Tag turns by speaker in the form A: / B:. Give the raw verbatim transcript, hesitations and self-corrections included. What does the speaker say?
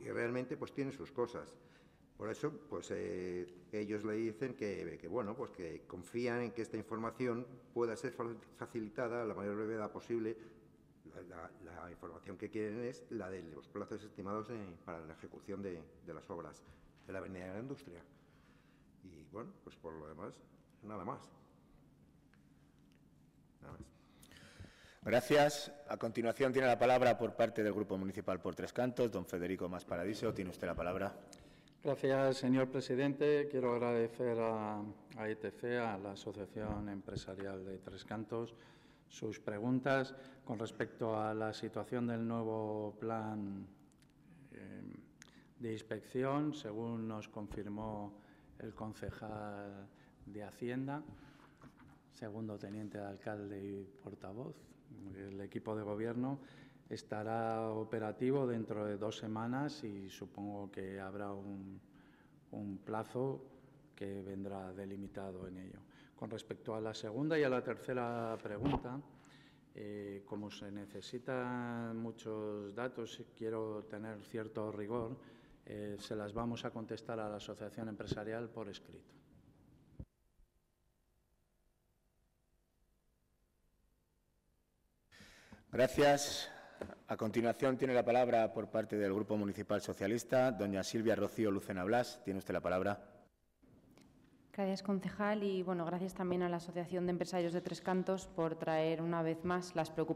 A: y realmente pues tiene sus cosas. Por eso, pues eh, ellos le dicen que, que, bueno, pues que confían en que esta información pueda ser facilitada a la mayor brevedad posible. La, la, la información que quieren es la de los plazos estimados de, para la ejecución de, de las obras de la Avenida de la Industria. Y, bueno, pues por lo demás, nada más. Nada más.
B: Gracias. A continuación tiene la palabra por parte del Grupo Municipal por Tres Cantos, don Federico Masparadiso. Tiene usted la palabra.
C: Gracias, señor presidente. Quiero agradecer a, a E T C, a la Asociación Empresarial de Tres Cantos, sus preguntas con respecto a la situación del nuevo plan eh, de inspección, según nos confirmó el concejal de Hacienda, segundo teniente de alcalde y portavoz. El equipo de gobierno estará operativo dentro de dos semanas y supongo que habrá un, un plazo que vendrá delimitado en ello. Con respecto a la segunda y a la tercera pregunta, eh, como se necesitan muchos datos, quiero tener cierto rigor, eh, se las vamos a contestar a la Asociación Empresarial por escrito.
B: Gracias. A continuación tiene la palabra por parte del Grupo Municipal Socialista, doña Silvia Rocío Lucena Blas. Tiene usted la palabra.
D: Gracias, concejal. Y, bueno, gracias también a la Asociación de Empresarios de Tres Cantos por traer una vez más las preocupaciones